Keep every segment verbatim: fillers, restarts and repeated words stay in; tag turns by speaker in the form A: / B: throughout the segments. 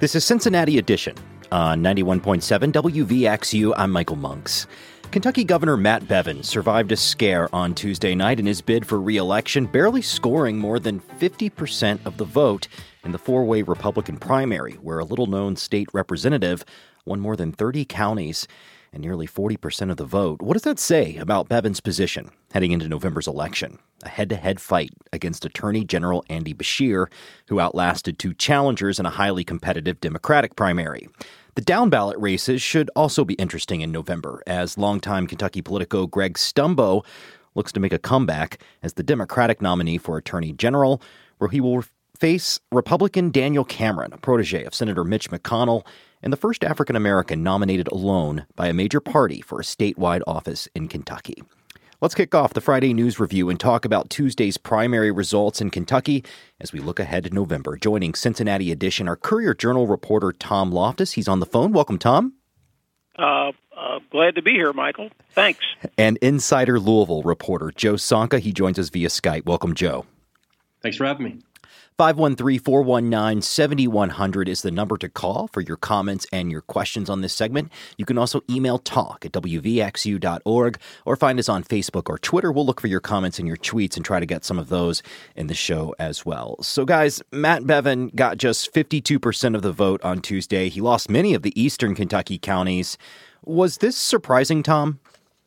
A: This is Cincinnati Edition on ninety-one point seven W V X U. I'm Michael Monks. Kentucky Governor Matt Bevin survived a scare on Tuesday night in his bid for re-election, barely scoring more than fifty percent of the vote in the four-way Republican primary, where a little-known state representative won more than thirty counties and nearly forty percent of the vote. What does that say about Bevin's position heading into November's election? A head-to-head fight against Attorney General Andy Beshear, who outlasted two challengers in a highly competitive Democratic primary. The down-ballot races should also be interesting in November, as longtime Kentucky Politico Greg Stumbo looks to make a comeback as the Democratic nominee for Attorney General, where he will face Republican Daniel Cameron, a protege of Senator Mitch McConnell, and the first African-American nominated alone by a major party for a statewide office in Kentucky. Let's kick off the Friday News Review and talk about Tuesday's primary results in Kentucky as we look ahead to November. Joining Cincinnati Edition, our Courier-Journal reporter Tom Loftus. He's on the phone. Welcome, Tom.
B: Uh, uh, glad to be here, Michael. Thanks.
A: And Insider Louisville reporter Joe Sonka. He joins us via Skype. Welcome, Joe.
C: Thanks for having me.
A: five one three, four one nine, seven one zero zero is the number to call for your comments and your questions on this segment. You can also email talk at W V X U dot org or find us on Facebook or Twitter. We'll look for your comments and your tweets and try to get some of those in the show as well. So, guys, Matt Bevin got just fifty-two percent of the vote on Tuesday. He lost many of the eastern Kentucky counties. Was this surprising, Tom?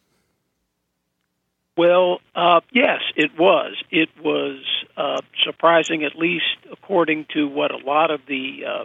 B: Well, uh, yes, it was. It was uh, surprising, at least according to what a lot of the uh,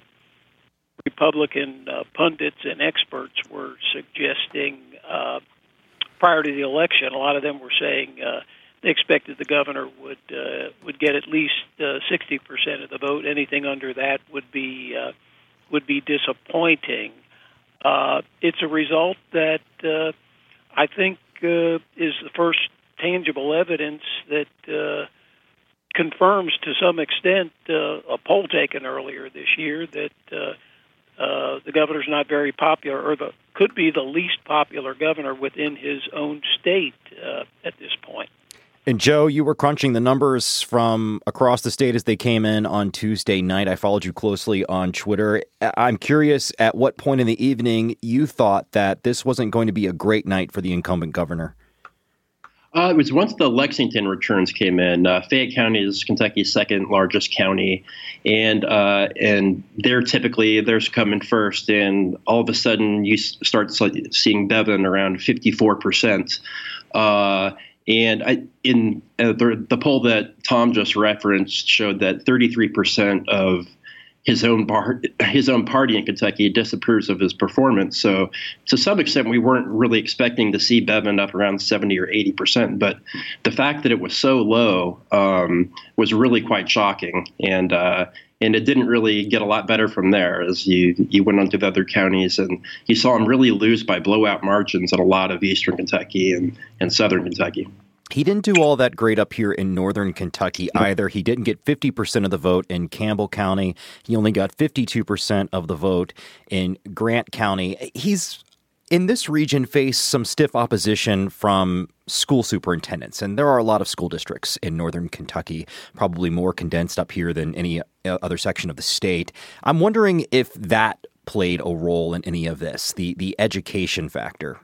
B: Republican uh, pundits and experts were suggesting uh, prior to the election. A lot of them were saying uh, they expected the governor would uh, would get at least uh, sixty percent of the vote. Anything under that would be uh, would be disappointing. Uh, it's a result that uh, I think uh, is the first tangible evidence that uh, confirms to some extent uh, a poll taken earlier this year that uh, uh, the governor's not very popular, or the, could be the least popular governor within his own state uh, at this point.
A: And Joe, you were crunching the numbers from across the state as they came in on Tuesday night. I followed you closely on Twitter. I'm curious at what point in the evening you thought that this wasn't going to be a great night for the incumbent governor.
C: Uh, it was once the Lexington returns came in. Uh, Fayette County is Kentucky's second largest county, and uh, and they're typically theirs come in first. And all of a sudden, you start seeing Bevin around fifty-four percent. Uh, and I, in uh, the, the poll that Tom just referenced showed that thirty-three percent of his own bar, his own party in Kentucky disapproves of his performance. So to some extent, we weren't really expecting to see Bevin up around seventy or eighty percent. But the fact that it was so low um, was really quite shocking. And uh, and it didn't really get a lot better from there as you, you went on to the other counties. And you saw him really lose by blowout margins in a lot of eastern Kentucky and, and southern Kentucky.
A: He didn't do all that great up here in northern Kentucky either. He didn't get fifty percent of the vote in Campbell County. He only got fifty-two percent of the vote in Grant County. He's, in this region, faced some stiff opposition from school superintendents. And there are a lot of school districts in northern Kentucky, probably more condensed up here than any other section of the state. I'm wondering if that played a role in any of this, the, the education factor.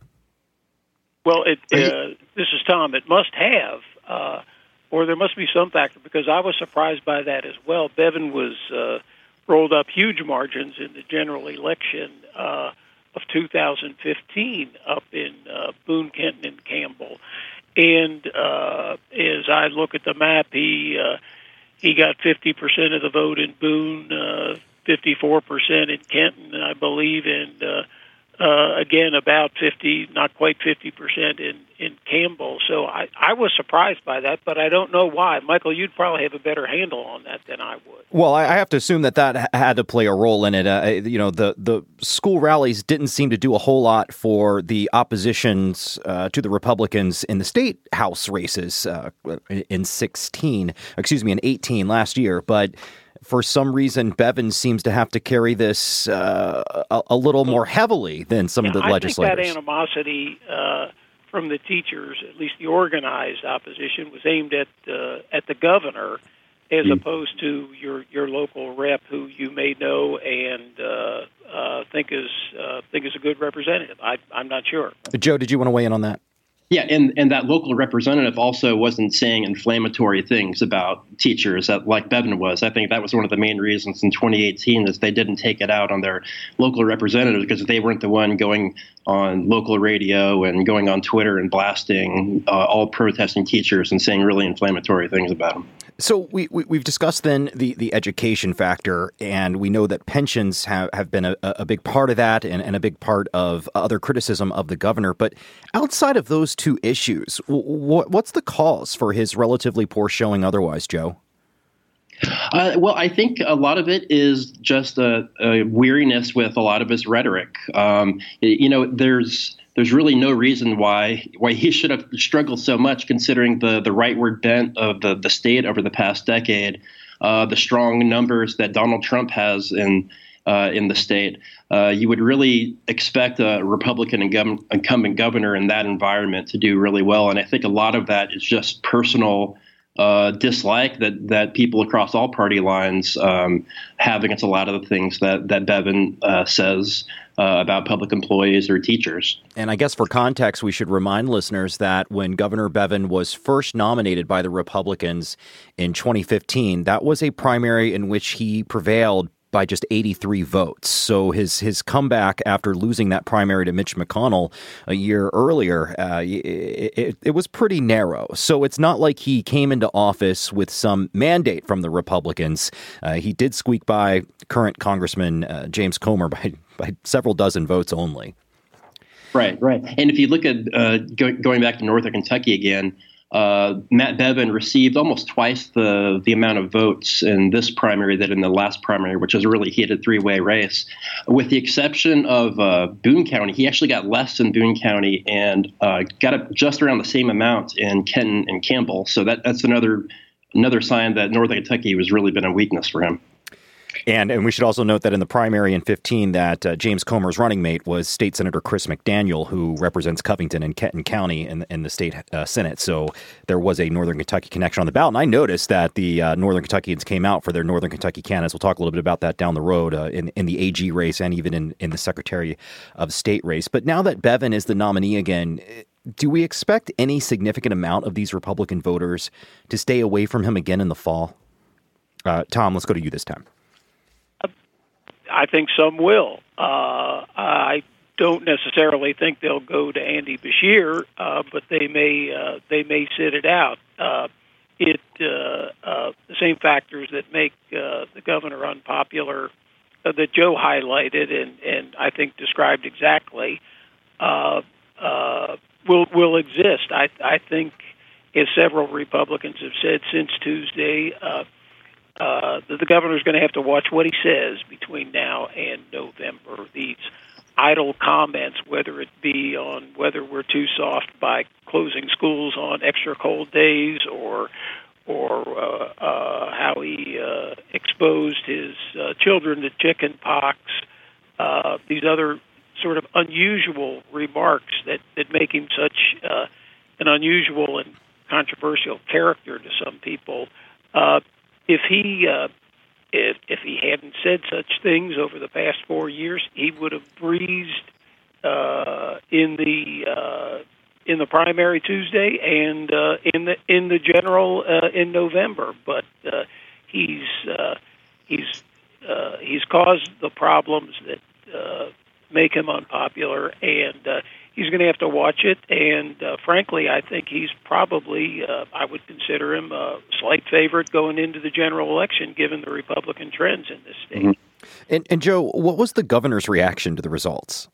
B: Well, it, uh, this is Tom. It must have, uh, or there must be some factor, because I was surprised by that as well. Bevin was uh, rolled up huge margins in the general election uh, of two thousand fifteen up in uh, Boone, Kenton, and Campbell. And uh, as I look at the map, he uh, he got fifty percent of the vote in Boone, uh, fifty-four percent in Kenton, I believe, and uh, Uh, again, about fifty, not quite fifty percent in, in Campbell. So I, I was surprised by that, but I don't know why. Michael, you'd probably have a better handle on that than I would.
A: Well, I have to assume that that had to play a role in it. Uh, you know, the, the school rallies didn't seem to do a whole lot for the oppositions uh, to the Republicans in the state house races uh, in sixteen, excuse me, in eighteen last year. But for some reason, Bevin seems to have to carry this uh, a, a little more heavily than some
B: yeah,
A: of the
B: I
A: legislators.
B: I think that animosity uh, from the teachers, at least the organized opposition, was aimed at uh, at the governor as
C: mm.
B: opposed to your your local rep who you may know and uh, uh, think is uh, think is a good representative. I, I'm not sure.
A: Joe, did you want to weigh in on that?
C: Yeah, and, and that local representative also wasn't saying inflammatory things about teachers that, like Bevin was. I think that was one of the main reasons in twenty eighteen is they didn't take it out on their local representatives because they weren't the one going on local radio and going on Twitter and blasting uh, all protesting teachers and saying really inflammatory things about them.
A: So we, we, we've discussed then the, the education factor, and we know that pensions have, have been a, a big part of that and, and a big part of other criticism of the governor. But outside of those two issues, what, what's the cause for his relatively poor showing otherwise, Joe?
C: Uh, well, I think a lot of it is just a, a weariness with a lot of his rhetoric. Um, you know, there's there's really no reason why why he should have struggled so much, considering the, the rightward bent of the, the state over the past decade, uh, the strong numbers that Donald Trump has in uh, in the state. Uh, you would really expect a Republican incumbent governor in that environment to do really well. And I think a lot of that is just personal Uh, dislike that that people across all party lines um, have against a lot of the things that that Bevin uh, says uh, about public employees or teachers.
A: And I guess for context, we should remind listeners that when Governor Bevin was first nominated by the Republicans in twenty fifteen, that was a primary in which he prevailed by just eighty-three votes. So his his comeback after losing that primary to Mitch McConnell a year earlier, uh, it, it, it was pretty narrow. So it's not like he came into office with some mandate from the Republicans. Uh, he did squeak by current Congressman uh, James Comer by, by several dozen votes only.
C: Right, right. And if you look at uh, go, going back to Northern Kentucky again, Uh, Matt Bevin received almost twice the the amount of votes in this primary that in the last primary, which was a really heated three-way race. With the exception of uh, Boone County, he actually got less in Boone County and uh, got up just around the same amount in Kenton and Campbell. So that that's another another sign that Northern Kentucky has really been a weakness for him.
A: And and we should also note that in the primary in fifteen, that uh, James Comer's running mate was State Senator Chris McDaniel, who represents Covington and Kenton County in, in the state uh, Senate. So there was a Northern Kentucky connection on the ballot. And I noticed that the uh, Northern Kentuckians came out for their Northern Kentucky candidates. We'll talk a little bit about that down the road uh, in, in the A G race and even in, in the Secretary of State race. But now that Bevin is the nominee again, do we expect any significant amount of these Republican voters to stay away from him again in the fall? Uh, Tom, let's go to you this time.
B: I think some will. Uh, I don't necessarily think they'll go to Andy Beshear, uh, but they may uh, they may sit it out. Uh, it uh, uh, the same factors that make uh, the governor unpopular uh, that Joe highlighted and, and I think described exactly uh, uh, will will exist. I I think, as several Republicans have said since Tuesday, Uh, Uh, that the governor's going to have to watch what he says between now and November. These idle comments, whether it be on whether we're too soft by closing schools on extra cold days, or or uh, uh, how he uh, exposed his uh, children to chicken pox, uh, these other sort of unusual remarks that, that make him such uh, an unusual and controversial character to some people. Uh, If he uh, if if he hadn't said such things over the past four years, he would have breezed uh, in the uh, in the primary Tuesday and uh, in the in the general uh, in November. But uh, he's uh, he's uh, he's caused the problems that uh, make him unpopular, and uh, he's going to have to watch it, and uh, frankly, I think he's probably, uh, I would consider him a slight favorite going into the general election, given the Republican trends in this state.
A: Mm-hmm. And, and Joe, what was the governor's reaction to the results?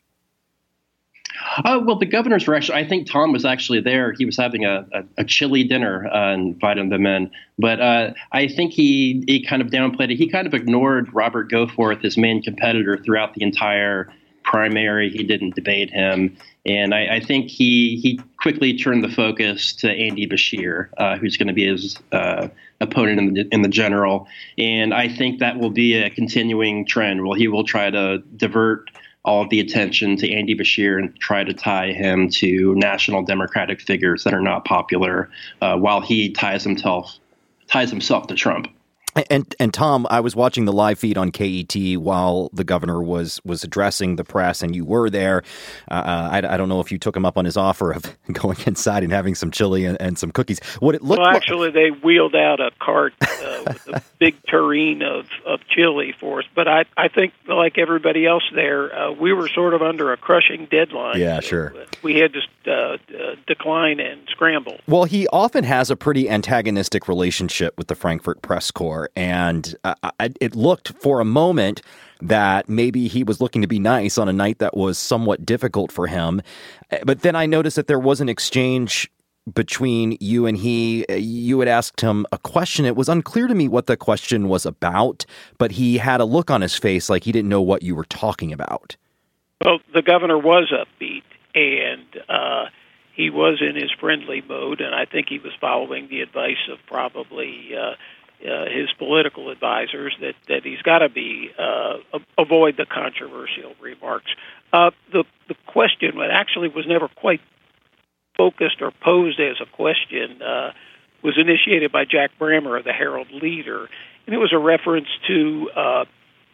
C: Uh, well, the governor's reaction, I think Tom was actually there. He was having a, a, a chilly dinner uh, and inviting them in. But uh, I think he, he kind of downplayed it. He kind of ignored Robert Goforth, his main competitor, throughout the entire primary. He didn't debate him. And I, I think he he quickly turned the focus to Andy Beshear, uh, who's going to be his uh, opponent in the, in the general. And I think that will be a continuing trend. Well, he will try to divert all of the attention to Andy Beshear and try to tie him to national Democratic figures that are not popular, uh, while he ties himself ties himself to Trump.
A: And and Tom, I was watching the live feed on K E T while the governor was was addressing the press, and you were there. Uh, I, I don't know if you took him up on his offer of going inside and having some chili and, and some cookies. What it looked
B: well,
A: like,
B: actually, they wheeled out a cart uh, with a big tureen of, of chili for us. But I, I think, like everybody else there, uh, we were sort of under a crushing deadline.
A: Yeah,
B: so
A: sure.
B: We had to uh, uh, decline and scramble.
A: Well, he often has a pretty antagonistic relationship with the Frankfurt Press Corps, and uh, I, it looked for a moment that maybe he was looking to be nice on a night that was somewhat difficult for him. But then I noticed that there was an exchange between you and he. You had asked him a question. It was unclear to me what the question was about, but he had a look on his face like he didn't know what you were talking about.
B: Well, the governor was upbeat, and uh, he was in his friendly mode, and I think he was following the advice of probably uh, uh, his political advisors that, that he's got to be uh, avoid the controversial remarks. Uh, the the question, that actually was never quite focused or posed as a question, uh, was initiated by Jack Brammer of the Herald Leader, and it was a reference to uh,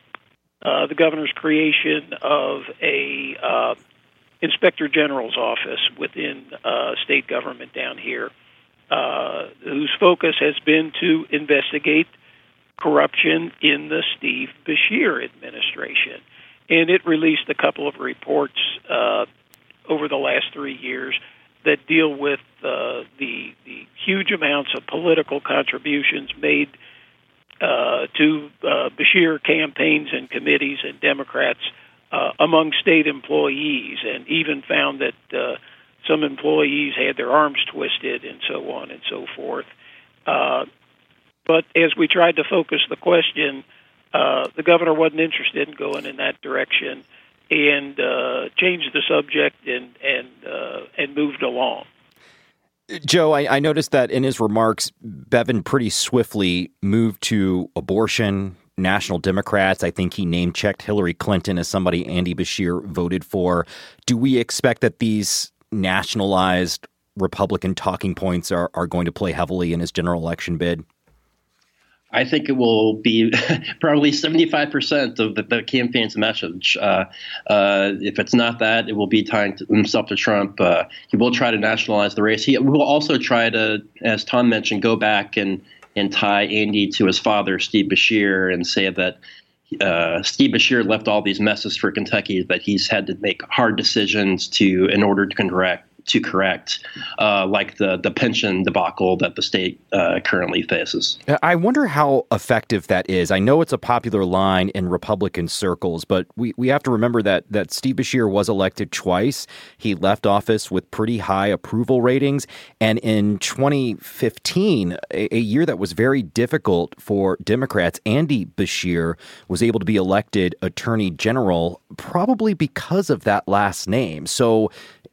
B: uh, the governor's creation of a uh, inspector general's office within uh, state government down here, uh, whose focus has been to investigate corruption in the Steve Beshear administration. And it released a couple of reports uh, over the last three years that deal with uh, the, the huge amounts of political contributions made uh, to uh, Beshear campaigns and committees and Democrats uh, among state employees, and even found that uh, some employees had their arms twisted and so on and so forth. Uh, but as we tried to focus the question, uh, the governor wasn't interested in going in that direction, and uh, changed the subject and and uh, and moved along.
A: Joe, I, I noticed that in his remarks, Bevin pretty swiftly moved to abortion, national Democrats. I think he name-checked Hillary Clinton as somebody Andy Beshear voted for. Do we expect that these nationalized Republican talking points are, are going to play heavily in his general election bid?
C: I think it will be probably seventy-five percent of the, the campaign's message. Uh, uh, if it's not that, it will be tying to himself to Trump. Uh, he will try to nationalize the race. He will also try to, as Tom mentioned, go back and, and tie Andy to his father, Steve Beshear, and say that uh, Steve Beshear left all these messes for Kentucky, that he's had to make hard decisions to in order to correct. to correct, uh, like the, the pension debacle that the state uh, currently faces.
A: I wonder how effective that is. I know it's a popular line in Republican circles, but we, we have to remember that that Steve Beshear was elected twice. He left office with pretty high approval ratings. And in twenty fifteen, a, a year that was very difficult for Democrats, Andy Beshear was able to be elected Attorney General probably because of that last name. So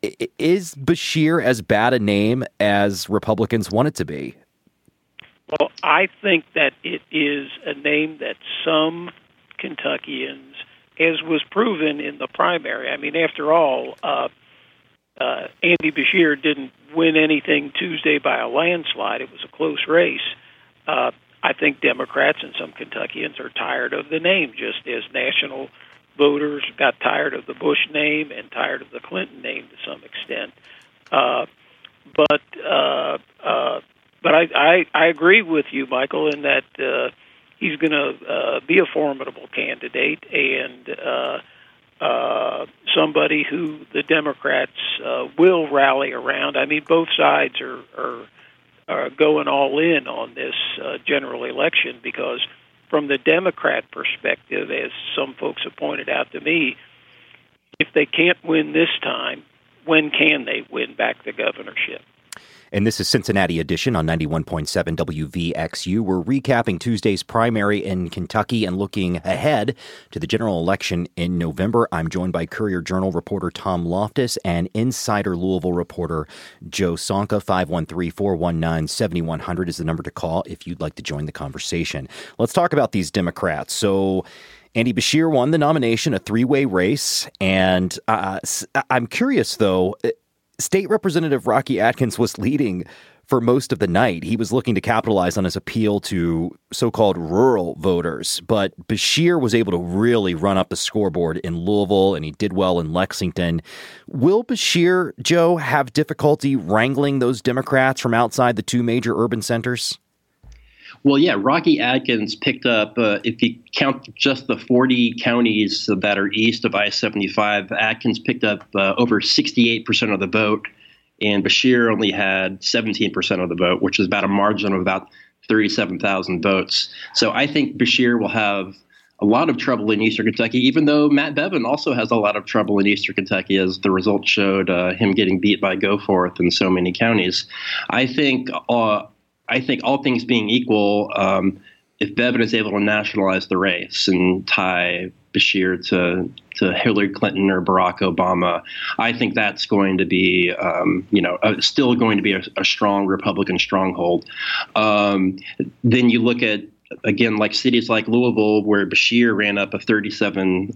A: is Beshear as bad a name as Republicans want it to be?
B: Well, I think that it is a name that some Kentuckians, as was proven in the primary, I mean, after all, uh, uh, Andy Beshear didn't win anything Tuesday by a landslide. It was a close race. Uh, I think Democrats and some Kentuckians are tired of the name, just as national voters got tired of the Bush name and tired of the Clinton name to some extent. Uh, but uh, uh, but I, I, I agree with you, Michael, in that uh, he's going to uh, be a formidable candidate and uh, uh, somebody who the Democrats uh, will rally around. I mean, both sides are, are, are going all in on this uh, general election because from the Democrat perspective, as some folks have pointed out to me, if they can't win this time, when can they win back the governorship?
A: And this is Cincinnati Edition on ninety-one point seven W V X U. We're recapping Tuesday's primary in Kentucky and looking ahead to the general election in November. I'm joined by Courier-Journal reporter Tom Loftus and Insider Louisville reporter Joe Sonka. five one three, four one nine, seven one zero zero is the number to call if you'd like to join the conversation. Let's talk about these Democrats. So Andy Beshear won the nomination, a three-way race. And uh, I'm curious, though, State Representative Rocky Adkins was leading for most of the night. He was looking to capitalize on his appeal to so-called rural voters, but Beshear was able to really run up the scoreboard in Louisville, and he did well in Lexington. Will Beshear, Joe, have difficulty wrangling those Democrats from outside the two major urban centers?
C: Well, yeah, Rocky Adkins picked up, uh, if you count just the forty counties that are east of I seventy-five, Adkins picked up uh, over sixty-eight percent of the vote, and Beshear only had seventeen percent of the vote, which is about a margin of about thirty-seven thousand votes. So I think Beshear will have a lot of trouble in Eastern Kentucky, even though Matt Bevin also has a lot of trouble in Eastern Kentucky, as the results showed uh, him getting beat by Goforth in so many counties. I think uh, I think all things being equal, um, if Bevin is able to nationalize the race and tie Beshear to to Hillary Clinton or Barack Obama, I think that's going to be, um, you know, uh, still going to be a, a strong Republican stronghold. Um, then you look at, again, like cities like Louisville, where Beshear ran up a thirty-seven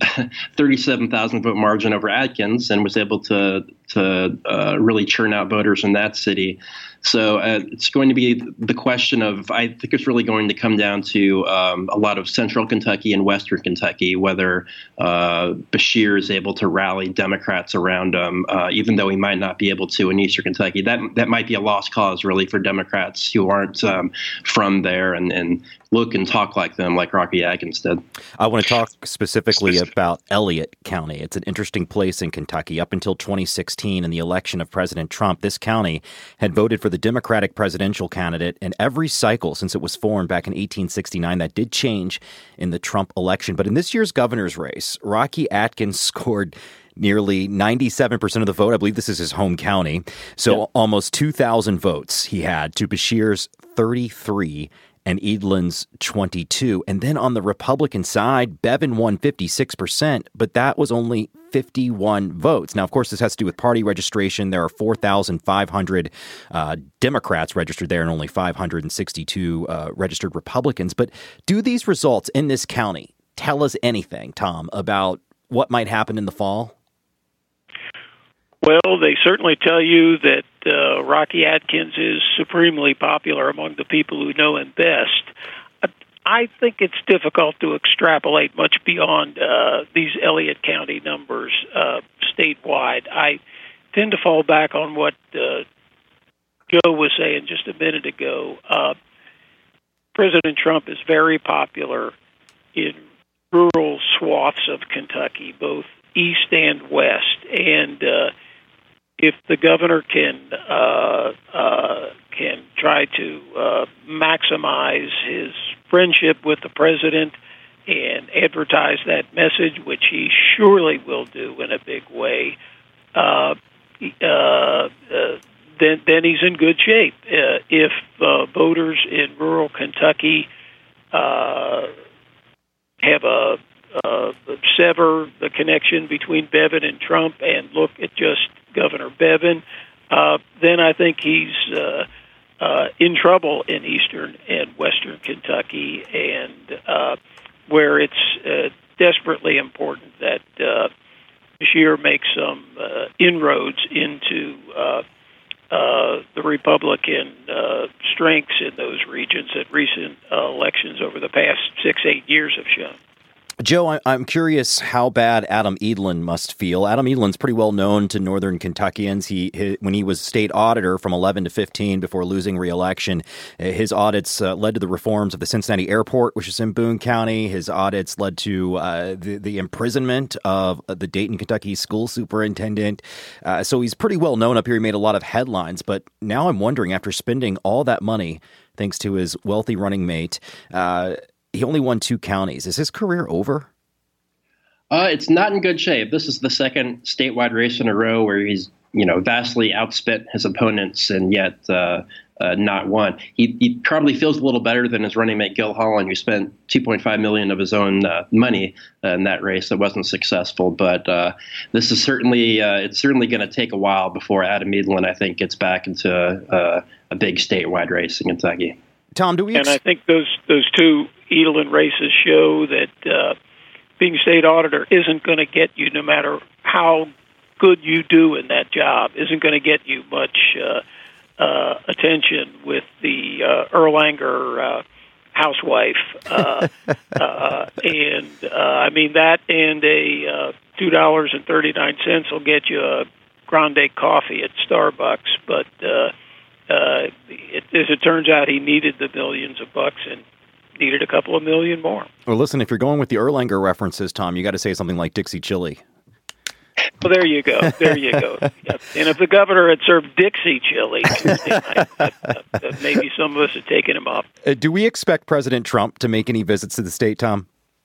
C: thousand vote margin over Adkins and was able to to uh, really churn out voters in that city. So uh, it's going to be the question of, I think it's really going to come down to um, a lot of central Kentucky and western Kentucky, whether uh, Beshear is able to rally Democrats around him, uh, even though he might not be able to in eastern Kentucky. That that might be a lost cause, really, for Democrats who aren't um, from there and, and look and talk like them, like Rocky Adkins did.
A: I want to talk specifically about Elliott County. It's an interesting place in Kentucky. Up until twenty sixteen, in the election of President Trump, this county had voted for the Democratic presidential candidate, and every cycle since it was formed back in eighteen sixty-nine, that did change in the Trump election. But in this year's governor's race, Rocky Adkins scored nearly ninety-seven percent of the vote. I believe this is his home county. So yeah. Almost two thousand votes he had to Beshear's thirty-three and Edlin's twenty-two. And then on the Republican side, Bevin won fifty-six percent, but that was only fifty-one votes. Now, of course, this has to do with party registration. There are four thousand five hundred uh, Democrats registered there and only five hundred sixty-two uh, registered Republicans. But do these results in this county tell us anything, Tom, about what might happen in the fall?
B: Well, they certainly tell you that uh, Rocky Adkins is supremely popular among the people who know him best. I think it's difficult to extrapolate much beyond uh, these Elliott County numbers uh, statewide. I tend to fall back on what uh, Joe was saying just a minute ago. Uh, President Trump is very popular in rural swaths of Kentucky, both east and west, and uh, if the governor can uh, uh, can try to uh, maximize his friendship with the president and advertise that message, which he surely will do in a big way, uh, uh, uh, then then he's in good shape. Uh, if uh, voters in rural Kentucky uh, have a uh, sever the connection between Bevin and Trump and look at just Governor Bevin, uh, then I think he's uh, uh, in trouble in eastern and western Kentucky, and uh, where it's uh, desperately important that uh, Beshear makes some uh, inroads into uh, uh, the Republican uh, strengths in those regions that recent uh, elections over the past six, eight years have shown.
A: Joe, I'm curious how bad Adam Edlin must feel. Adam Edlin's pretty well known to northern Kentuckians. He, he when he was state auditor from eleven to fifteen before losing re-election, his audits uh, led to the reforms of the Cincinnati Airport, which is in Boone County. His audits led to uh, the, the imprisonment of the Dayton, Kentucky school superintendent. Uh, so he's pretty well known up here. He made a lot of headlines. But now I'm wondering, after spending all that money, thanks to his wealthy running mate, uh, he only won two counties. Is his career over?
C: Uh, it's not in good shape. This is the second statewide race in a row where he's, you know, vastly outspent his opponents and yet uh, uh, not won. He, he probably feels a little better than his running mate Gil Holland, who spent two point five million dollars of his own uh, money uh, in that race. That wasn't successful. But uh, this is certainly uh, it's certainly going to take a while before Adam Edlin, I think, gets back into uh, a big statewide race in Kentucky.
A: Tom, do we? Ex-
B: and I think those those two Edlin races show that uh, being state auditor isn't going to get you, no matter how good you do in that job, isn't going to get you much uh, uh, attention with the uh, Erlanger uh, housewife, uh, uh, and uh, I mean that and a uh, two dollars and thirty nine cents will get you a grande coffee at Starbucks. But uh, uh, it, as it turns out, he needed the millions of bucks and needed a couple of million more.
A: Well, listen, if you're going with the Erlanger references, Tom, you got to say something like Dixie Chili.
B: Well, there you go. There you go. Yep. And if the governor had served Dixie chili Tuesday night, uh, uh, maybe some of us had taken him up.
A: Uh, do we expect President Trump to make any visits to the state, Tom?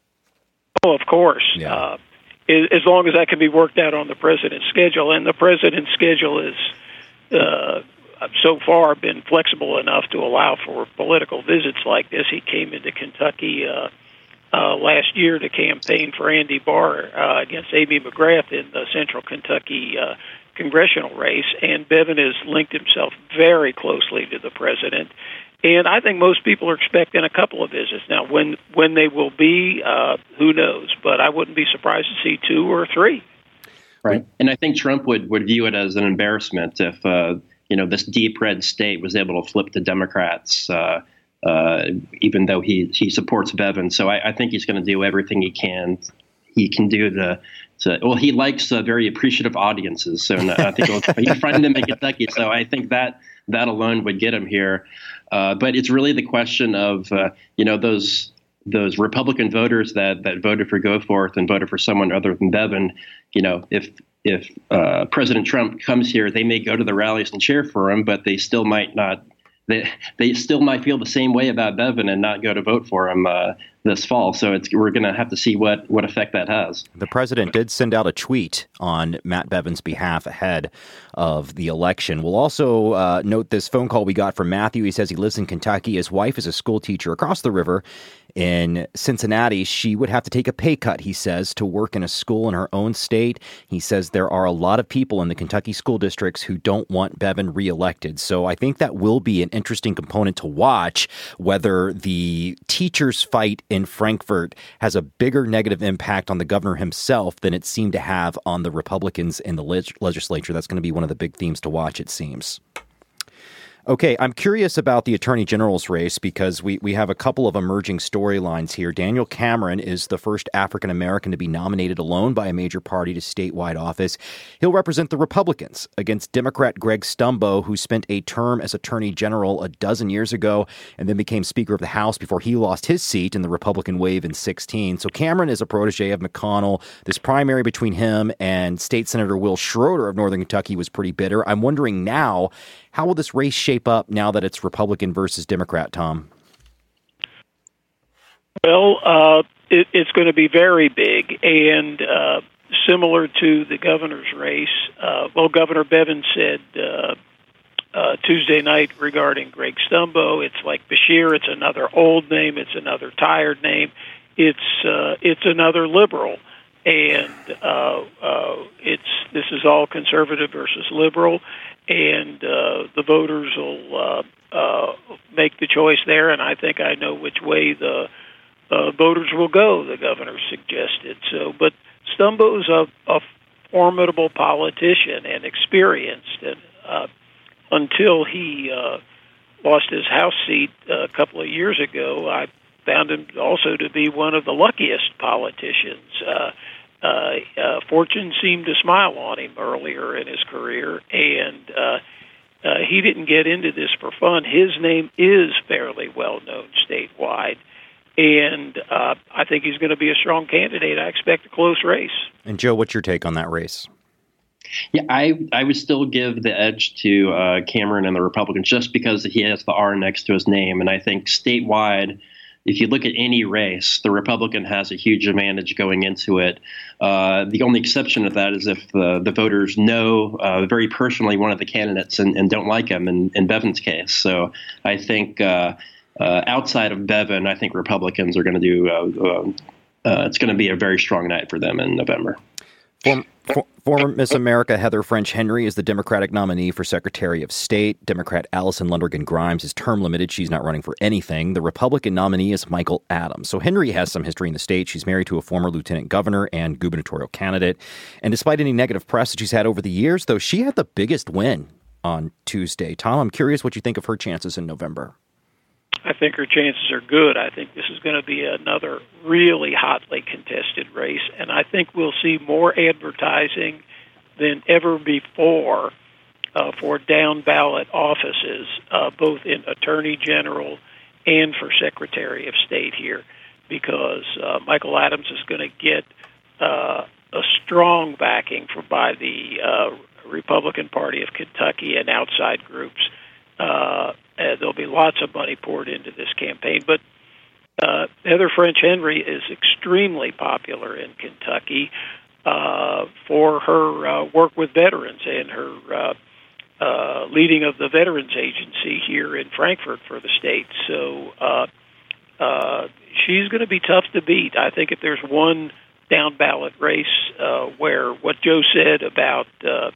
B: Oh, of course.
A: Yeah.
B: Uh, as long as that can be worked out on the president's schedule. And the president's schedule is uh, so far been flexible enough to allow for political visits like this. He came into Kentucky uh Uh, last year to campaign for Andy Barr uh, against Amy McGrath in the Central Kentucky uh, congressional race, and Bevin has linked himself very closely to the president. And I think most people are expecting a couple of visits. Now, when when they will be, uh, who knows? But I wouldn't be surprised to see two or three.
C: Right, and I think Trump would, would view it as an embarrassment if uh, you know this deep red state was able to flip to Democrats. Uh, Uh, even though he, he supports Bevin. So I, I think he's going to do everything he can he can do to, to well, he likes uh, very appreciative audiences. So I think he'll find them in Kentucky. So I think that that alone would get him here. Uh, but it's really the question of, uh, you know, those those Republican voters that, that voted for Goforth and voted for someone other than Bevin. You know, if if uh, President Trump comes here, they may go to the rallies and cheer for him, but they still might not. They they still might feel the same way about Bevin and not go to vote for him uh, this fall. So it's we're going to have to see what, what effect that has.
A: The president did send out a tweet on Matt Bevin's behalf ahead of the election. We'll also uh, note this phone call we got from Matthew. He says he lives in Kentucky. His wife is a school teacher across the river in Cincinnati. She would have to take a pay cut, he says, to work in a school in her own state. He says there are a lot of people in the Kentucky school districts who don't want Bevin reelected. So I think that will be an interesting component to watch, whether the teachers' fight in Frankfort has a bigger negative impact on the governor himself than it seemed to have on the Republicans in the leg- legislature. That's going to be one of the big themes to watch, it seems. Okay, I'm curious about the Attorney General's race because we, we have a couple of emerging storylines here. Daniel Cameron is the first African-American to be nominated alone by a major party to statewide office. He'll represent the Republicans against Democrat Greg Stumbo, who spent a term as Attorney General a dozen years ago and then became Speaker of the House before he lost his seat in the Republican wave in sixteen. So Cameron is a protege of McConnell. This primary between him and State Senator Will Schroeder of Northern Kentucky was pretty bitter. I'm wondering now, how will this race shape up now that it's Republican versus Democrat, Tom?
B: Well, uh, it, it's going to be very big, and uh, similar to the governor's race. Uh, well, Governor Bevin said uh, uh, Tuesday night regarding Greg Stumbo, it's like Bashir. It's another old name. It's another tired name. It's uh, it's another liberal, and uh, uh, it's this is all conservative versus liberal. And uh, the voters will uh, uh, make the choice there, and I think I know which way the uh, voters will go, the governor suggested. So, but Stumbo's a, a formidable politician and experienced, and uh, until he uh, lost his House seat a couple of years ago, I found him also to be one of the luckiest politicians. Uh, Uh, uh, fortune seemed to smile on him earlier in his career, and uh, uh, he didn't get into this for fun. His name is fairly well known statewide, and uh, I think he's going to be a strong candidate. I expect a close race.
A: And Joe, what's your take on that race?
C: Yeah, I, I would still give the edge to uh, Cameron and the Republicans just because he has the R next to his name, and I think statewide, if you look at any race, the Republican has a huge advantage going into it. Uh, the only exception of that is if the, the voters know uh, very personally one of the candidates and, and don't like him in, in Bevin's case. So I think uh, uh, outside of Bevin, I think Republicans are going to do uh, uh, uh, it's going to be a very strong night for them in November.
A: Form, for, former Miss America Heather French Henry is the Democratic nominee for Secretary of State. Democrat Allison Lundergan Grimes is term limited. She's not running for anything. The Republican nominee is Michael Adams. So Henry has some history in the state. She's married to a former lieutenant governor and gubernatorial candidate. And despite any negative press that she's had over the years, though, she had the biggest win on Tuesday. Tom, I'm curious what you think of her chances in November.
B: I think her chances are good. I think this is going to be another really hotly contested race, and I think we'll see more advertising than ever before uh, for down-ballot offices, uh, both in Attorney General and for Secretary of State here, because uh, Michael Adams is going to get uh, a strong backing for by the uh, Republican Party of Kentucky and outside groups. Uh, Uh, there'll be lots of money poured into this campaign. But uh, Heather French Henry is extremely popular in Kentucky uh, for her uh, work with veterans and her uh, uh, leading of the Veterans Agency here in Frankfort for the state. So uh, uh, she's going to be tough to beat. I think if there's one down-ballot race uh, where what Joe said about uh,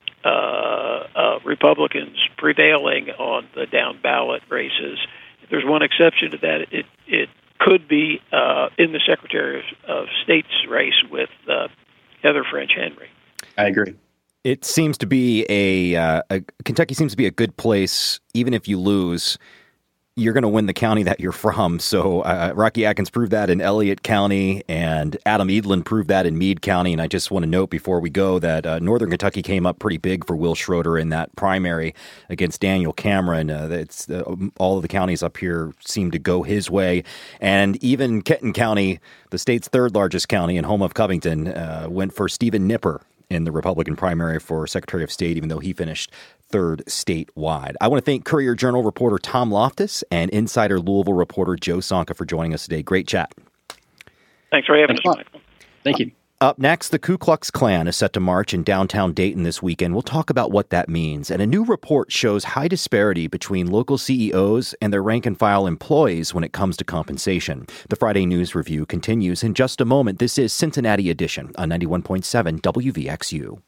B: Uh, uh, Republicans prevailing on the down-ballot races. If there's one exception to that, it it could be uh, in the Secretary of State's race with uh, Heather French Henry.
C: I agree.
A: It seems to be a, uh, a Kentucky seems to be a good place, even if you lose. You're going to win the county that you're from. So uh, Rocky Adkins proved that in Elliott County, and Adam Edlin proved that in Meade County. And I just want to note before we go that uh, Northern Kentucky came up pretty big for Will Schroeder in that primary against Daniel Cameron. Uh, it's uh, all of the counties up here seem to go his way. And even Kenton County, the state's third largest county and home of Covington, uh, went for Stephen Nipper in the Republican primary for Secretary of State, even though he finished third statewide. I want to thank Courier-Journal reporter Tom Loftus and Insider Louisville reporter Joe Sonka for joining us today. Great chat.
B: Thanks for having us, Michael.
C: Thank you.
A: Up next, the Ku Klux Klan is set to march in downtown Dayton this weekend. We'll talk about what that means. And a new report shows high disparity between local C E Os and their rank-and-file employees when it comes to compensation. The Friday News Review continues in just a moment. This is Cincinnati Edition on ninety-one point seven W V X U.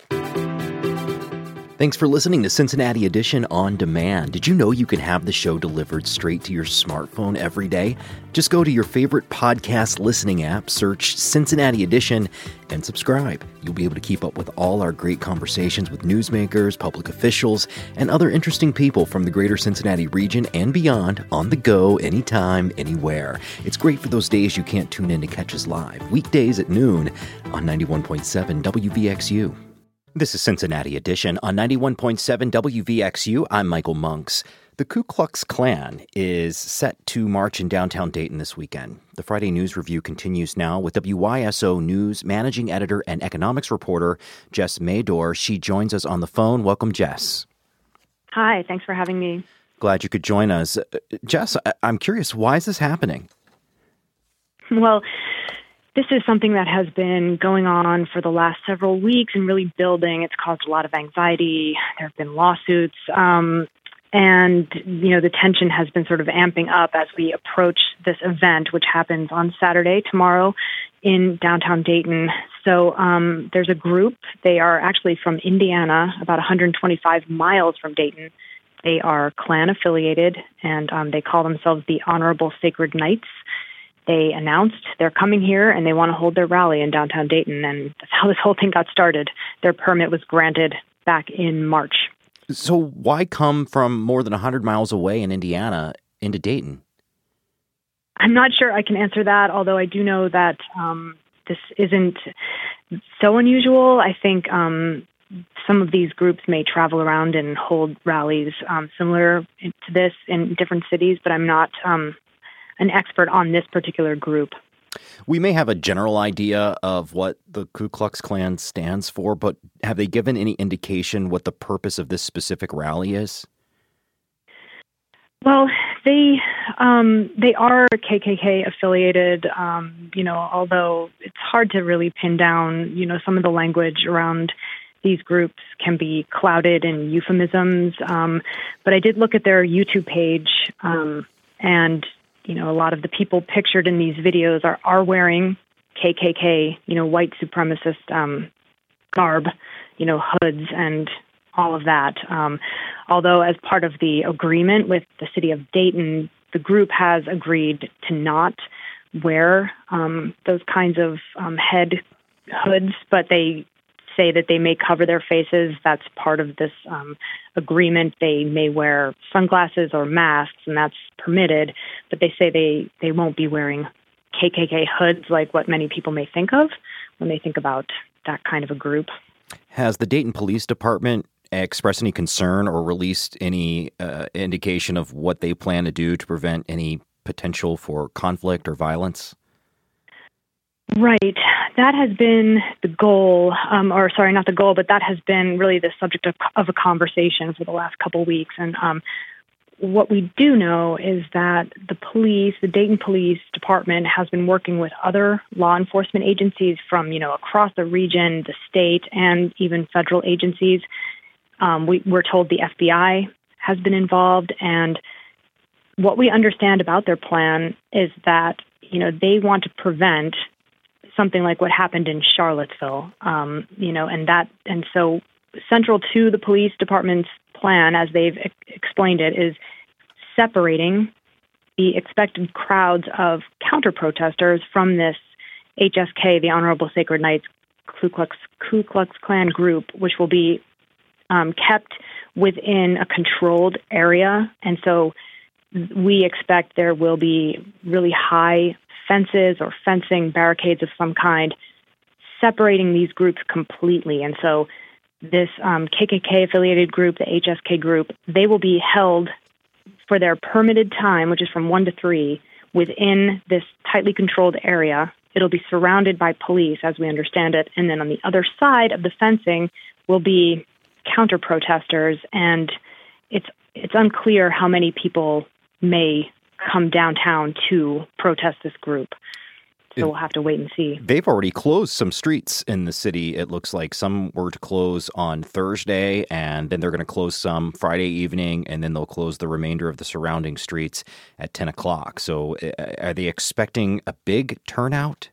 A: Thanks for listening to Cincinnati Edition On Demand. Did you know you can have the show delivered straight to your smartphone every day? Just go to your favorite podcast listening app, search Cincinnati Edition, and subscribe. You'll be able to keep up with all our great conversations with newsmakers, public officials, and other interesting people from the greater Cincinnati region and beyond on the go, anytime, anywhere. It's great for those days you can't tune in to catch us live, weekdays at noon on ninety-one point seven W V X U. This is Cincinnati Edition on ninety-one point seven W V X U. I'm Michael Monks. The Ku Klux Klan is set to march in downtown Dayton this weekend. The Friday News Review continues now with W Y S O News managing editor and economics reporter Jess Mador. She joins us on the phone. Welcome, Jess.
D: Hi, thanks for having me.
A: Glad you could join us. Jess, I'm curious, why is this happening?
D: Well, this is something that has been going on for the last several weeks and really building. It's caused a lot of anxiety. There have been lawsuits. Um, and, you know, the tension has been sort of amping up as we approach this event, which happens on Saturday, tomorrow, in downtown Dayton. So um, there's a group. They are actually from Indiana, about one hundred twenty-five miles from Dayton. They are Klan affiliated, and um, they call themselves the Honorable Sacred Knights. They announced they're coming here and they want to hold their rally in downtown Dayton, and that's how this whole thing got started. Their permit was granted back in March.
A: So why come from more than one hundred miles away in Indiana into Dayton?
D: I'm not sure I can answer that, although I do know that um, this isn't so unusual. I think um, some of these groups may travel around and hold rallies um, similar to this in different cities, but I'm not Um, an expert on this particular group.
A: We may have a general idea of what the Ku Klux Klan stands for, but have they given any indication what the purpose of this specific rally is?
D: Well, they um, they are K K K affiliated, um, you know, although it's hard to really pin down, you know, some of the language around these groups can be clouded in euphemisms. Um, but I did look at their YouTube page, um, and you know, a lot of the people pictured in these videos are, are wearing K K K, you know, white supremacist um, garb, you know, hoods and all of that. Um, although as part of the agreement with the city of Dayton, the group has agreed to not wear um, those kinds of um, head hoods, but they say that they may cover their faces. That's part of this um, agreement. They may wear sunglasses or masks, and that's permitted. But they say they, they won't be wearing K K K hoods like what many people may think of when they think about that kind of a group.
A: Has the Dayton Police Department expressed any concern or released any uh, indication of what they plan to do to prevent any potential for conflict or violence?
D: Right. That has been the goal, um, or sorry, not the goal, but that has been really the subject of, of a conversation for the last couple of weeks. And um, what we do know is that the police, the Dayton Police Department, has been working with other law enforcement agencies from, you know, across the region, the state, and even federal agencies. Um, we, we're told the F B I has been involved, and what we understand about their plan is that, you know, they want to prevent something like what happened in Charlottesville, um, you know, and that, and so central to the police department's plan, as they've ex- explained it, is separating the expected crowds of counter-protesters from this H S K, the Honorable Sacred Knights Ku Klux, Ku Klux Klan group, which will be um, kept within a controlled area. And so we expect there will be really high fences or fencing, barricades of some kind, separating these groups completely. And so this um, K K K-affiliated group, the H S K group, they will be held for their permitted time, which is from one to three, within this tightly controlled area. It'll be surrounded by police, as we understand it. And then on the other side of the fencing will be counter-protesters. And it's it's unclear how many people may come downtown to protest this group. So we'll have to wait and see.
A: They've already closed some streets in the city, it looks like. Some were to close on Thursday, and then they're going to close some Friday evening, and then they'll close the remainder of the surrounding streets at ten o'clock. So are they expecting a big turnout?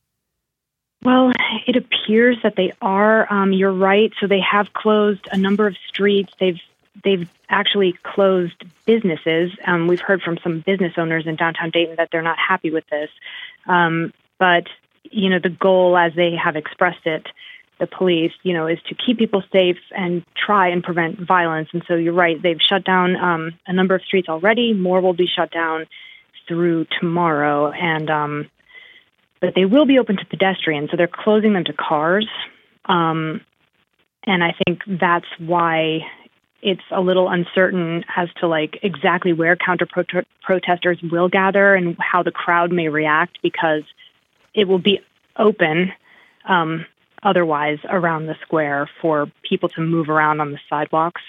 D: Well, it appears that they are. Um, you're right. So they have closed a number of streets. They've They've actually closed businesses. Um, we've heard from some business owners in downtown Dayton that they're not happy with this. Um, but, you know, the goal, as they have expressed it, the police, you know, is to keep people safe and try and prevent violence. And so you're right. They've shut down um, a number of streets already. More will be shut down through tomorrow. And um, but they will be open to pedestrians. So they're closing them to cars. Um, and I think that's why it's a little uncertain as to like exactly where counter protesters will gather and how the crowd may react, because it will be open um, otherwise around the square for people to move around on the sidewalks.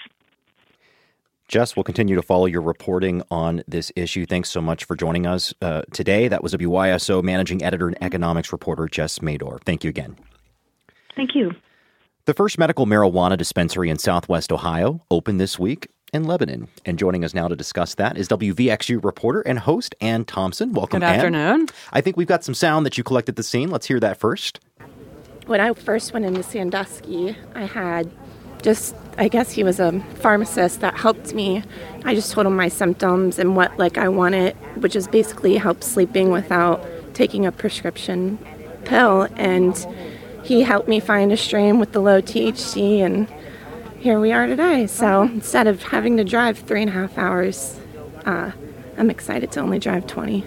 A: Jess, we'll continue to follow your reporting on this issue. Thanks so much for joining us uh, today. That was W Y S O Managing Editor and Economics Reporter Jess Mador. Thank you again.
D: Thank you.
A: The first medical marijuana dispensary in Southwest Ohio opened this week in Lebanon. And joining us now to discuss that is W V X U reporter and host Ann Thompson. Welcome,
E: Good afternoon.
A: Ann. I think we've got some sound that you collected at the scene. Let's hear that first.
F: When I first went into Sandusky, I had just, I guess he was a pharmacist that helped me. I just told him my symptoms and what like I wanted, which is basically help sleeping without taking a prescription pill. And he helped me find a strain with the low T H C, and here we are today. So instead of having to drive three and a half hours, uh, I'm excited to only drive twenty.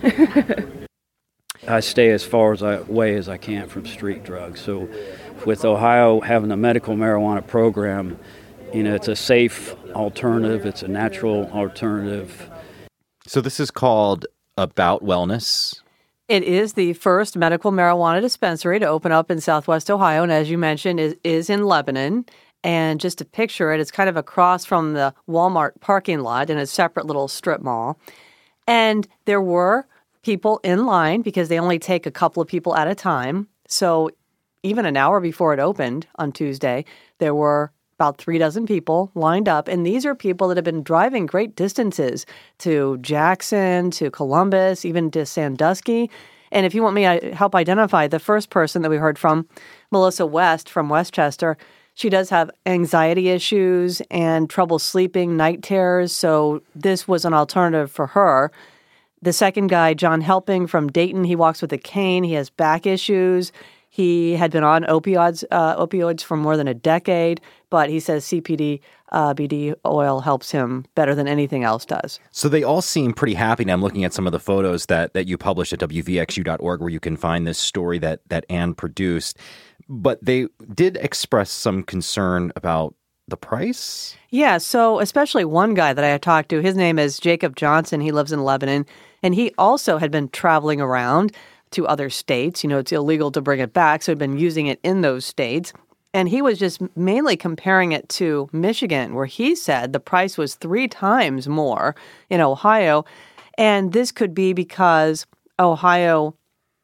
G: I stay as far as I, away as I can from street drugs. So with Ohio having a medical marijuana program, you know, it's a safe alternative. It's a natural alternative.
A: So this is called About Wellness.
E: It is the first medical marijuana dispensary to open up in Southwest Ohio, and as you mentioned, is, is in Lebanon. And just to picture it, it's kind of across from the Walmart parking lot in a separate little strip mall. And there were people in line because they only take a couple of people at a time. So even an hour before it opened on Tuesday, there were about three dozen people lined up. And these are people that have been driving great distances to Jackson, to Columbus, even to Sandusky. And if you want me to help identify the first person that we heard from, Melissa West from Westchester, she does have anxiety issues and trouble sleeping, night terrors. So this was an alternative for her. The second guy, John Helping from Dayton, he walks with a cane. He has back issues. He had been on opioids, uh, opioids for more than a decade, but he says C P D, uh, B D oil helps him better than anything else does.
A: So they all seem pretty happy. Now I'm looking at some of the photos that, that you published at W V X U dot org where you can find this story that, that Ann produced. But they did express some concern about the price?
E: Yeah, so especially one guy that I had talked to, his name is Jacob Johnson. He lives in Lebanon, and he also had been traveling around to other states. You know, it's illegal to bring it back, so he'd been using it in those states. And he was just mainly comparing it to Michigan, where he said the price was three times more in Ohio. And this could be because Ohio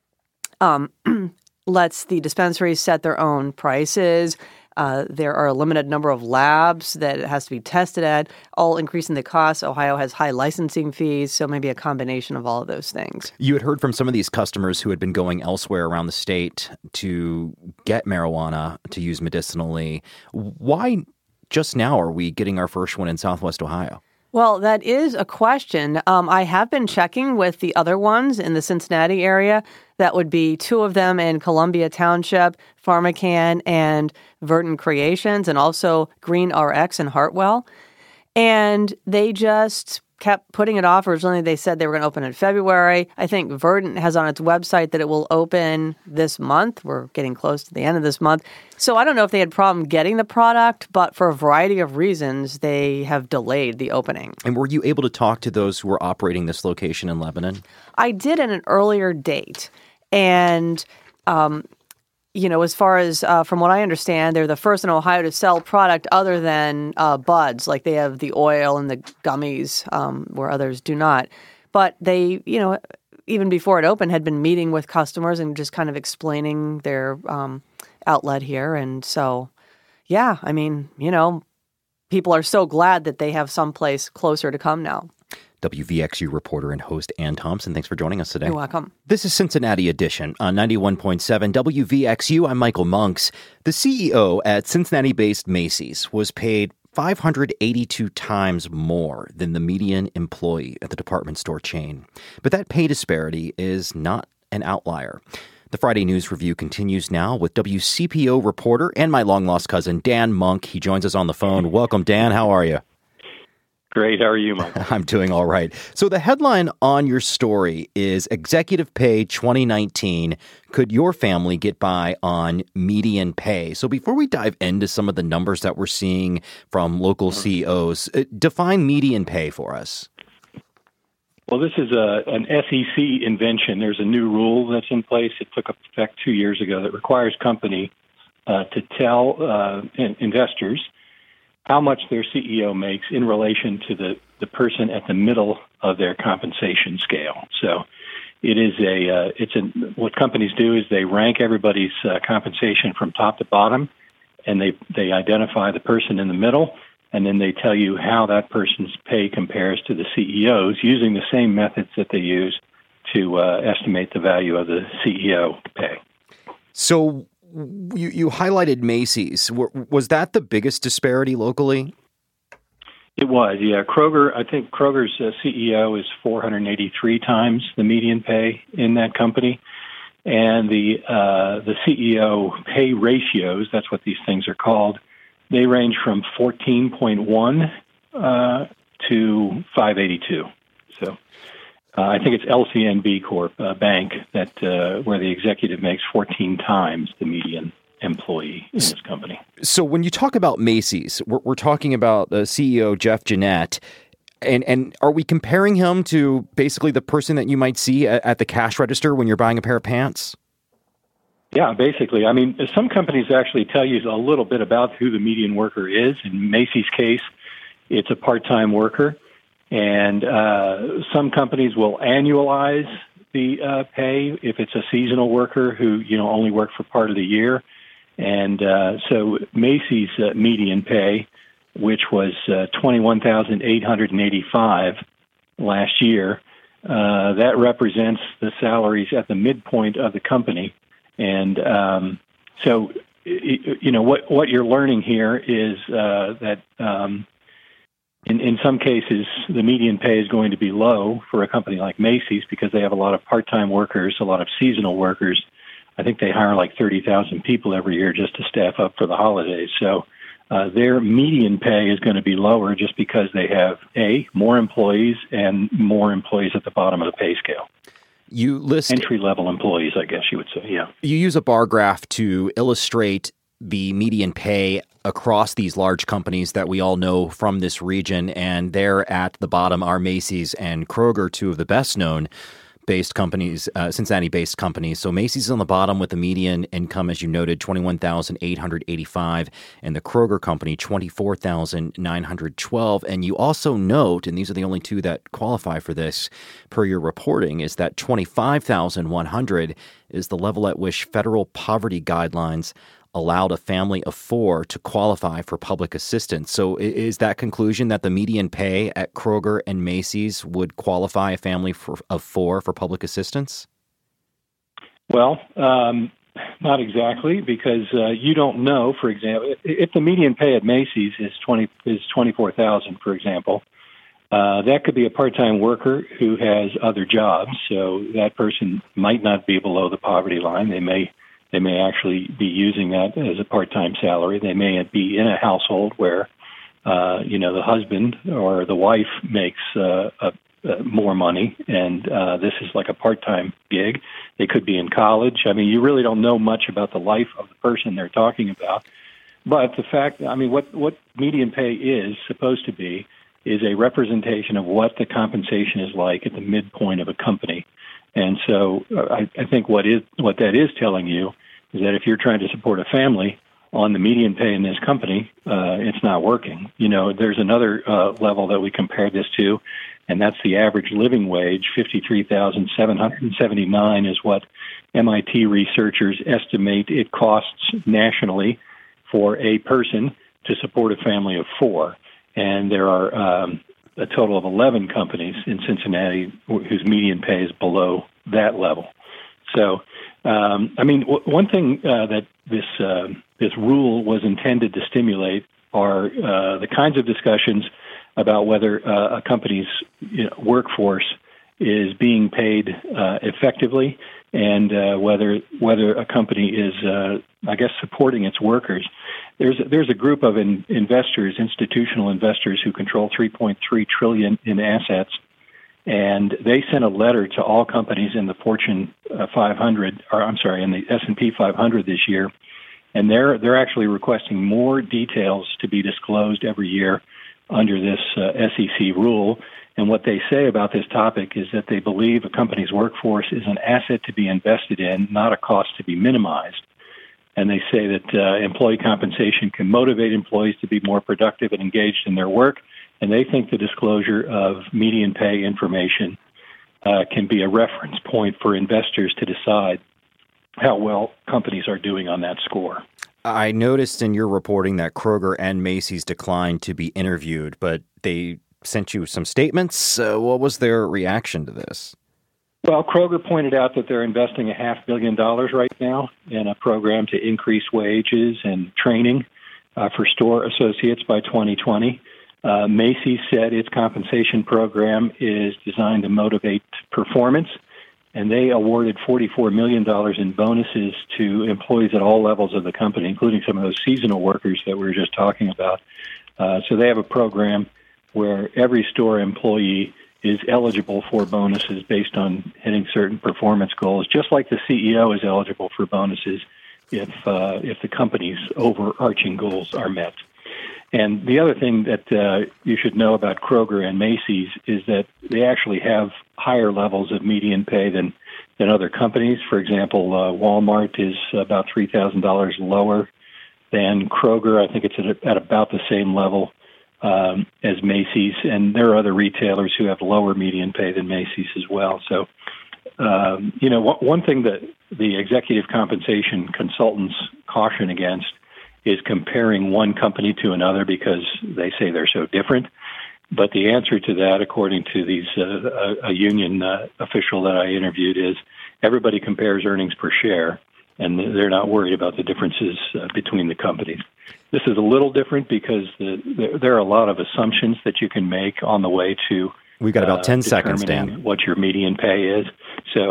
E: um, lets the dispensaries set their own prices. Uh, there are a limited number of labs that it has to be tested at, all increasing the cost. Ohio has high licensing fees, so maybe a combination of all of those things.
A: You had heard from some of these customers who had been going elsewhere around the state to get marijuana to use medicinally. Why just now are we getting our first one in Southwest Ohio?
E: Well, that is a question. Um, I have been checking with the other ones in the Cincinnati area. That would be two of them in Columbia Township, PharmaCann and Verdant Creations, and also Green R X in Hartwell. And they just kept putting it off. Originally, they said they were going to open in February. I think Verdant has on its website that it will open this month. We're getting close to the end of this month. So I don't know if they had a problem getting the product, but for a variety of reasons, they have delayed the opening.
A: And were you able to talk to those who were operating this location in Lebanon?
E: I did at an earlier date. And, um, you know, as far as uh, from what I understand, they're the first in Ohio to sell product other than uh, buds. Like they have the oil and the gummies um, where others do not. But they, you know, even before it opened, had been meeting with customers and just kind of explaining their um, outlet here. And so, yeah, I mean, you know, people are so glad that they have someplace closer to come now.
A: W V X U reporter and host Ann Thompson, thanks for joining us today.
E: You're welcome.
A: This is Cincinnati Edition on ninety-one point seven W V X U. I'm Michael Monks. The C E O at Cincinnati-based Macy's was paid five hundred eighty-two times more than the median employee at the department store chain. But that pay disparity is not an outlier. The Friday News Review continues now with W C P O reporter and my long-lost cousin, Dan Monk. He joins us on the phone. Welcome, Dan. How are you?
H: Great. How are you, Michael?
A: I'm doing all right. So the headline on your story is Executive Pay twenty nineteen. Could your family get by on median pay? So before we dive into some of the numbers that we're seeing from local C E Os, define median pay for us.
H: Well, this is a, an S E C invention. There's a new rule that's in place. It took effect two years ago that requires company uh, to tell uh, investors how much their C E O makes in relation to the, the person at the middle of their compensation scale. So it is a, uh, it's a, what companies do is they rank everybody's uh, compensation from top to bottom, and they, they identify the person in the middle, and then they tell you how that person's pay compares to the C E O's using the same methods that they use to uh, estimate the value of the C E O pay.
A: So You, you highlighted Macy's. Was that the biggest disparity locally?
H: It was, yeah. Kroger, I think Kroger's uh, C E O is four hundred eighty-three times the median pay in that company. And the uh, the C E O pay ratios, that's what these things are called, they range from fourteen point one uh, to five eighty-two. So Uh, I think it's L C N B Corp, a bank that uh, where the executive makes fourteen times the median employee in this company.
A: So when you talk about Macy's, we're, we're talking about the C E O, Jeff Gennette, and, and are we comparing him to basically the person that you might see at, at the cash register when you're buying a pair of pants?
H: Yeah, basically. I mean, some companies actually tell you a little bit about who the median worker is. In Macy's case, it's a part-time worker. And uh, some companies will annualize the uh, pay if it's a seasonal worker who, you know, only work for part of the year. And uh, so Macy's uh, median pay, which was uh, twenty-one thousand eight hundred eighty-five dollars last year, uh, that represents the salaries at the midpoint of the company. And um, so, you know, what, what you're learning here is uh, that um, In, in some cases, the median pay is going to be low for a company like Macy's because they have a lot of part-time workers, a lot of seasonal workers. I think they hire like thirty thousand people every year just to staff up for the holidays. So uh, their median pay is going to be lower just because they have, A, more employees and more employees at the bottom of the pay scale.
A: You list
H: entry-level employees, I guess you would say, yeah.
A: You use a bar graph to illustrate the median pay across these large companies that we all know from this region, and there at the bottom are Macy's and Kroger, two of the best-known based companies, uh, Cincinnati-based companies. So Macy's is on the bottom with the median income, as you noted, twenty-one thousand eight hundred eighty-five dollars, and the Kroger company, twenty-four thousand nine hundred twelve dollars. And you also note, and these are the only two that qualify for this per your reporting, is that twenty-five thousand one hundred dollars is the level at which federal poverty guidelines allowed a family of four to qualify for public assistance. So is that conclusion that the median pay at Kroger and Macy's would qualify a family for, of four for public assistance?
H: Well, um, not exactly, because uh, you don't know, for example, if the median pay at Macy's is twenty is twenty-four thousand dollars, for example, uh, that could be a part-time worker who has other jobs. So that person might not be below the poverty line. They may They may actually be using that as a part-time salary. They may be in a household where, uh, you know, the husband or the wife makes uh, a, a more money, and uh, this is like a part-time gig. They could be in college. I mean, you really don't know much about the life of the person they're talking about. But the fact, I mean, what, what median pay is supposed to be is a representation of what the compensation is like at the midpoint of a company. And so uh, I, I think what is what that is telling you is that if you're trying to support a family on the median pay in this company, uh, it's not working. You know, there's another uh, level that we compared this to, and that's the average living wage. fifty-three thousand seven hundred seventy-nine is what M I T researchers estimate it costs nationally for a person to support a family of four. And there are um, a total of eleven companies in Cincinnati whose median pay is below that level. So, um, I mean, w- one thing uh, that this uh, this rule was intended to stimulate are uh, the kinds of discussions about whether uh, a company's you know, workforce is being paid uh, effectively, and uh, whether whether a company is, uh, I guess, supporting its workers. There's there's a group of in, investors, institutional investors, who control three point three trillion dollars in assets, and they sent a letter to all companies in the Fortune uh, five hundred, or I'm sorry, in the S and P five hundred this year, and they're they're actually requesting more details to be disclosed every year under this uh, S E C rule. And what they say about this topic is that they believe a company's workforce is an asset to be invested in, not a cost to be minimized. And they say that uh, employee compensation can motivate employees to be more productive and engaged in their work. And they think the disclosure of median pay information uh, can be a reference point for investors to decide how well companies are doing on that score.
A: I noticed in your reporting that Kroger and Macy's declined to be interviewed, but they sent you some statements. Uh, what was their reaction to this?
H: Well, Kroger pointed out that they're investing a half billion dollars right now in a program to increase wages and training uh, for store associates by twenty twenty. Uh, Macy's said its compensation program is designed to motivate performance, and they awarded forty-four million dollars in bonuses to employees at all levels of the company, including some of those seasonal workers that we were just talking about. Uh, so they have a program where every store employee is eligible for bonuses based on hitting certain performance goals, just like the C E O is eligible for bonuses if uh, if the company's overarching goals are met. And the other thing that uh, you should know about Kroger and Macy's is that they actually have higher levels of median pay than, than other companies. For example, uh, Walmart is about three thousand dollars lower than Kroger. I think it's at, at about the same level Um, as Macy's, and there are other retailers who have lower median pay than Macy's as well. So, um, you know, w- one thing that the executive compensation consultants caution against is comparing one company to another because they say they're so different. But the answer to that, according to these uh, a, a union uh, official that I interviewed, is everybody compares earnings per share, and they're not worried about the differences uh, between the companies. This is a little different because the, the, there are a lot of assumptions that you can make on the way to
A: We've got about ten uh, seconds, Dan.
H: What your median pay is. So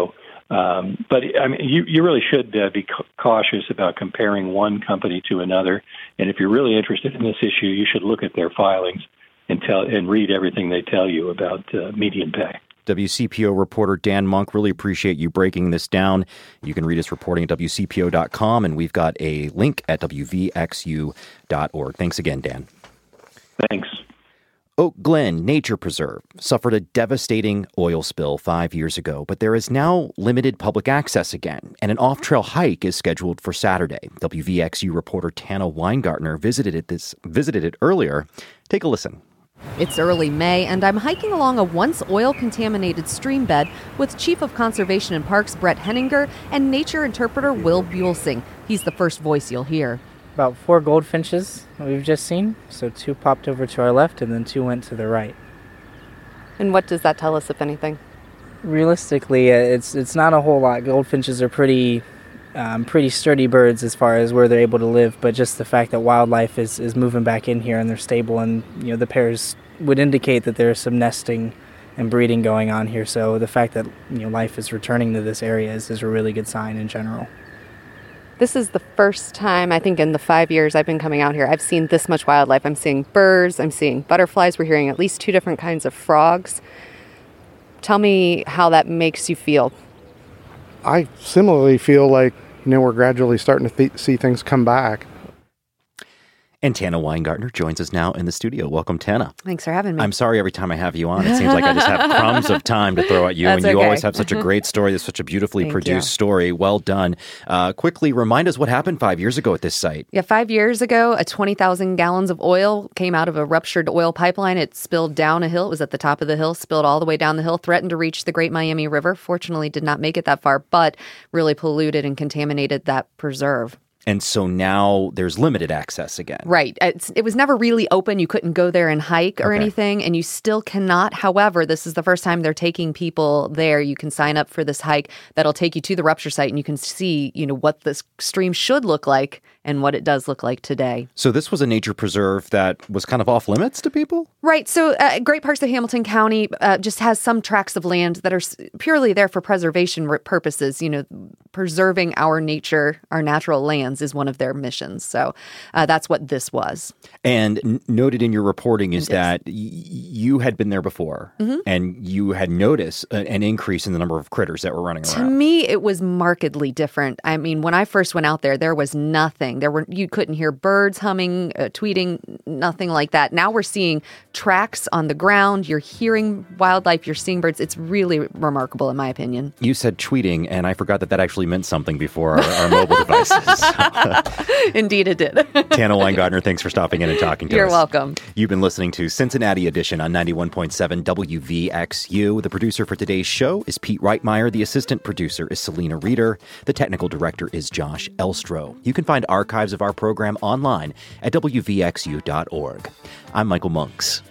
H: Um, but I mean, you, you really should uh, be ca- cautious about comparing one company to another. And if you're really interested in this issue, you should look at their filings and tell and read everything they tell you about uh, median pay.
A: W C P O reporter Dan Monk, really appreciate you breaking this down. You can read his reporting at W C P O dot com, and we've got a link at W V X U dot org. Thanks again, Dan.
H: Thanks.
A: Oak Glen Nature Preserve suffered a devastating oil spill five years ago, but there is now limited public access again, and an off-trail hike is scheduled for Saturday. W V X U reporter Tana Weingartner visited it this visited it earlier. Take a listen.
I: It's early May, and I'm hiking along a once oil-contaminated stream bed with Chief of Conservation and Parks Brett Henninger and nature interpreter Will Buelsing. He's the first voice you'll hear.
J: About four goldfinches we've just seen. So two popped over to our left and then two went to the right.
I: And what does that tell us, if anything?
J: Realistically, it's it's not a whole lot. Goldfinches are pretty um, pretty sturdy birds as far as where they're able to live, but just the fact that wildlife is, is moving back in here and they're stable, and you know the pairs would indicate that there's some nesting and breeding going on here. So the fact that you know life is returning to this area is, is a really good sign in general.
I: This is the first time, I think, in the five years I've been coming out here, I've seen this much wildlife. I'm seeing birds, I'm seeing butterflies, we're hearing at least two different kinds of frogs. Tell me how that makes you feel.
K: I similarly feel like, you know, we're gradually starting to th- see things come back.
A: And Tana Weingartner joins us now in the studio. Welcome, Tana.
I: Thanks for having me.
A: I'm sorry every time I have you on, it seems like I just have crumbs of time to throw at you.
I: That's
A: and you
I: okay.
A: always have such a great story. It's such a beautifully
I: Thank
A: produced
I: you.
A: story. Well done. Uh, quickly remind us what happened five years ago at this site.
I: Yeah, five years ago, a twenty thousand gallons of oil came out of a ruptured oil pipeline. It spilled down a hill. It was at the top of the hill, spilled all the way down the hill, threatened to reach the Great Miami River. Fortunately, did not make it that far, but really polluted and contaminated that preserve.
A: And so now there's limited access again.
I: Right. It's, it was never really open. You couldn't go there and hike or
A: Okay.
I: anything, and you still cannot. However, this is the first time they're taking people there. You can sign up for this hike that'll take you to the rupture site, and you can see, you know, what this stream should look like and what it does look like today.
A: So this was a nature preserve that was kind of off limits to people?
I: Right. So uh, Great Parks of Hamilton County uh, just has some tracts of land that are s- purely there for preservation r- purposes. You know, preserving our nature, our natural lands is one of their missions. So uh, that's what this was.
A: And n- noted in your reporting is
I: It is.
A: that y- you had been there before
I: Mhm.
A: and you had noticed a- an increase in the number of critters that were running
I: To
A: around.
I: me, it was markedly different. I mean, when I first went out there, there was nothing. There were you couldn't hear birds humming, uh, tweeting, nothing like that. Now we're seeing tracks on the ground. You're hearing wildlife. You're seeing birds. It's really remarkable, in my opinion.
A: You said tweeting, and I forgot that that actually meant something before our, our mobile devices.
I: Indeed, it did.
A: Tana Weingartner, thanks for stopping in and talking to
I: You're
A: us.
I: welcome.
A: You've been listening to Cincinnati Edition on ninety-one point seven W V X U. The producer for today's show is Pete Reitmeyer. The assistant producer is Selena Reeder. The technical director is Josh Elstro. You can find archives of our program online at W V X U dot org. I'm Michael Monks.